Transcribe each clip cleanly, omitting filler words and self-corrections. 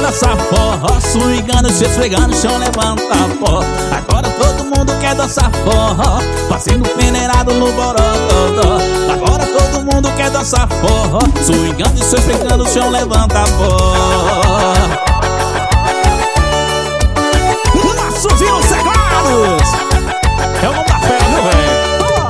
dançar forró, swingando, se esfregando, chão levanta pó. Agora todo mundo quer dançar forró, fazendo peneirado no borogodó. Agora todo mundo quer dançar forró, swingando, se esfregando, chão levanta pó. Nossos hinos sagrados é o nome da fera, meu velho.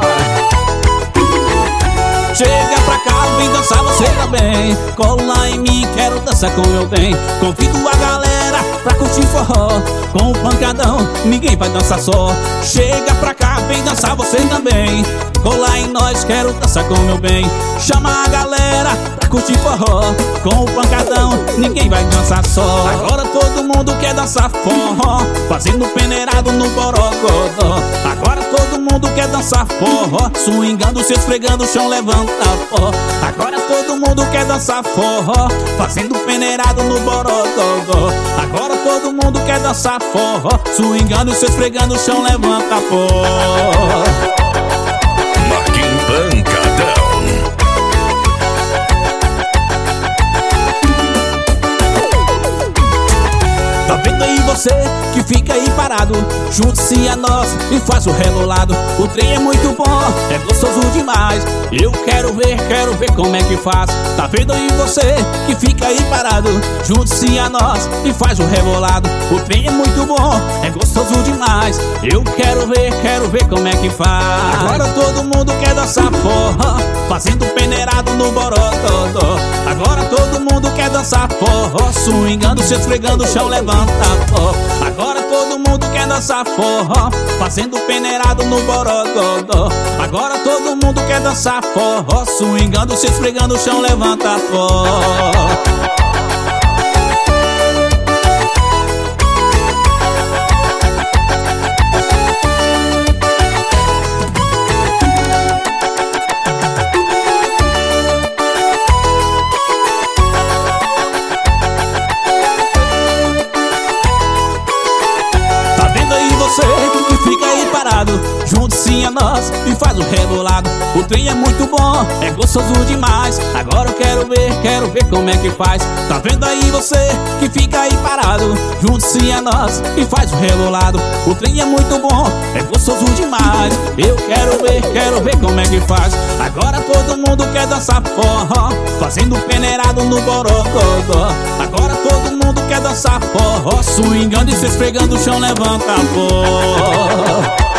Chega pra cá, vem dançar você também. Cola em mim, quero dançar com meu bem. Convido a galera pra curtir forró. Com o pancadão, ninguém vai dançar só. Chega pra cá, vem dançar você também. Cola em nós, quero dançar com meu bem. Chama a galera pra curtir forró. Com o pancadão, ninguém vai dançar só. Agora todo mundo quer dançar forró, fazendo peneirado no borogodó. Agora todo mundo quer dançar forró, swingando, se esfregando, o chão levanta pó. Agora todo mundo quer dançar forró, fazendo peneirado no borogodó. Agora todo mundo quer dançar forró, swingando, se esfregando, o chão levanta pó. Marquinhos Pancadão. Tá vendo aí você que fica aí parado? Junte-se a nós e faz o rebolado. O trem é muito bom, é gostoso demais. Eu quero ver como é que faz. Tá vendo aí você que fica aí parado? Junte-se a nós e faz o rebolado. O trem é muito bom, é gostoso demais. Eu quero ver como é que faz. Agora todo mundo quer dançar forró, fazendo peneirado no borogodó. Agora todo mundo quer dançar forró, swingando, se esfregando, o chão levanta pó. Agora todo mundo quer dançar forró, fazendo peneirado no borogodó. Agora todo mundo quer dançar forró, swingando, se esfregando, o chão levanta pó. Você que fica aí parado, junte-se a nós e faz o rebolado. O trem é muito bom, é gostoso demais. Agora eu quero ver como é que faz. Tá vendo aí você que fica aí parado? Junte-se a nós e faz o rebolado. O trem é muito bom, é gostoso demais. Eu quero ver como é que faz. Agora todo mundo quer dançar forró, fazendo peneirado no borogodó. Agora todo mundo quer dançar forró, swingando e se esfregando, o chão levanta pó.